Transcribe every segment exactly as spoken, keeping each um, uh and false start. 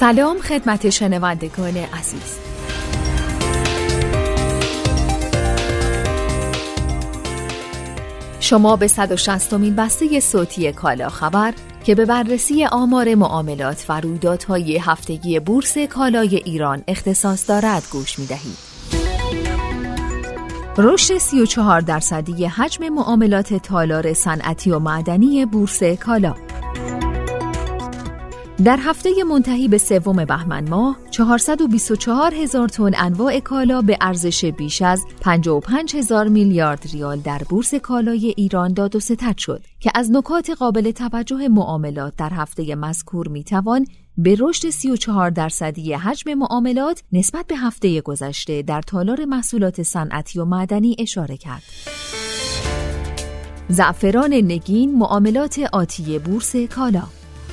سلام خدمت شنوندگان عزیز. شما به صد و شصتمین بسته صوتی کالا خبر که به بررسی آمار معاملات و رویدادهای هفتگی بورس کالای ایران اختصاص دارد گوش می‌دهید. رشد سی و چهار درصدی حجم معاملات تالار صنعتی و معدنی بورس کالا. در هفته منتهی به سوم بهمن ماه، چهارصد و بیست و چهار هزار تن انواع کالا به ارزش بیش از پنجاه و پنج هزار میلیارد ریال در بورس کالای ایران داد و ستد شد که از نکات قابل توجه معاملات در هفته مذکور میتوان به رشد سی و چهار درصدی حجم معاملات نسبت به هفته گذشته در تالار محصولات صنعتی و معدنی اشاره کرد. زعفران نگین معاملات آتی بورس کالا.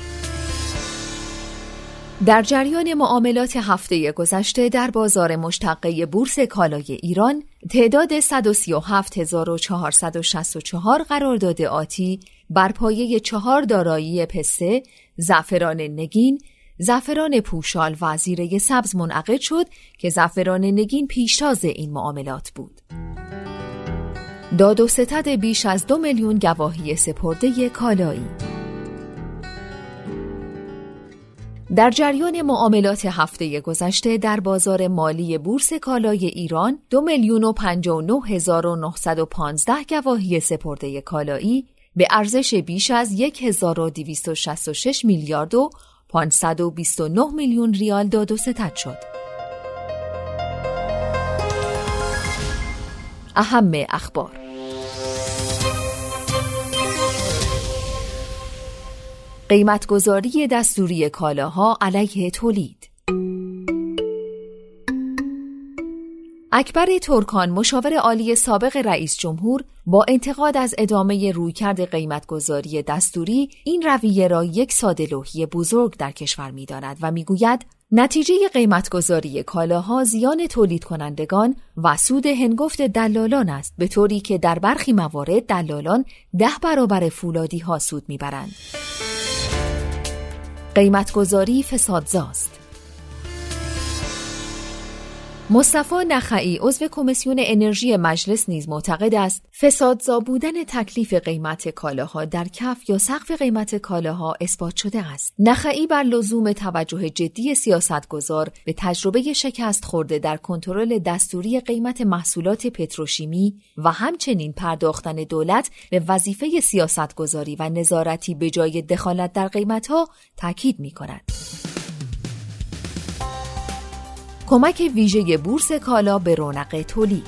در جریان معاملات هفته گذشته در بازار مشتقه بورس کالای ایران، تعداد صد و سی و هفت هزار و چهارصد و شصت و چهار قرارداد آتی بر پایه چهار دارایی پسته، زعفران نگین، زعفران پوشال و زیره سبز منعقد شد که زعفران نگین پیشتاز این معاملات بود. داد و ستد بیش از دو میلیون گواهی سپرده کالایی. در جریان معاملات هفته گذشته در بازار مالی بورس کالای ایران دو میلیون و پنجاه و نه هزار و نهصد و پانزده گواهی سپرده کالایی به ارزش بیش از هزار و دویست و شصت و شش میلیارد و پانصد و بیست و نه میلیون ریال داد و ستد شد. اهم اخبار. قیمتگذاری دستوری کالاها علیه تولید. اکبر ترکان مشاور عالی سابق رئیس جمهور با انتقاد از ادامه رویکرد قیمتگذاری دستوری این رویه را یک ساده‌لوحی بزرگ در کشور می‌داند و می‌گوید نتیجه قیمتگذاری کالاها زیان تولید کنندگان و سود هنگفت دلالان است، به طوری که در برخی موارد دلالان ده برابر فولادی ها سود می‌برند. قیمتگذاری فسادزاست. مصطفی نخعی عضو کمیسیون انرژی مجلس نیز معتقد است فسادزا بودن تکلیف قیمت کالاها در کف یا سقف قیمت کالاها اثبات شده است. نخعی بر لزوم توجه جدی سیاستگزار به تجربه شکست خورده در کنترل دستوری قیمت محصولات پتروشیمی و همچنین پرداختن دولت به وظیفه سیاستگزاری و نظارتی به جای دخالت در قیمتها تاکید می‌کند. کمک ویژه بورس کالا به رونق تولید.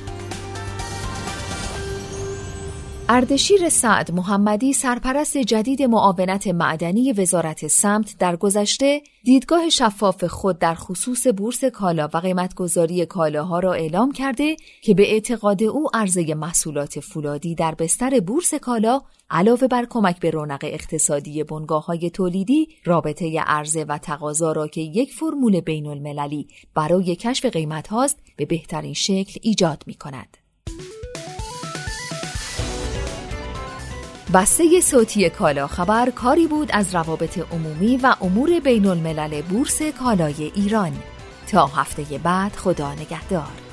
اردشیر سعد محمدی سرپرست جدید معاونت معدنی وزارت سمت در گذشته دیدگاه شفاف خود در خصوص بورس کالا و قیمتگذاری کالاها را اعلام کرده که به اعتقاد او عرضه محصولات فولادی در بستر بورس کالا علاوه بر کمک به رونق اقتصادی بنگاه‌های تولیدی، رابطه عرضه و تقاضا را که یک فرمول بین المللی برای کشف قیمت هاست به بهترین شکل ایجاد می‌کند. بسته صوتی کالا خبر کاری بود از روابط عمومی و امور بین الملل بورس کالای ایران. تا هفته بعد، خدا نگهدار.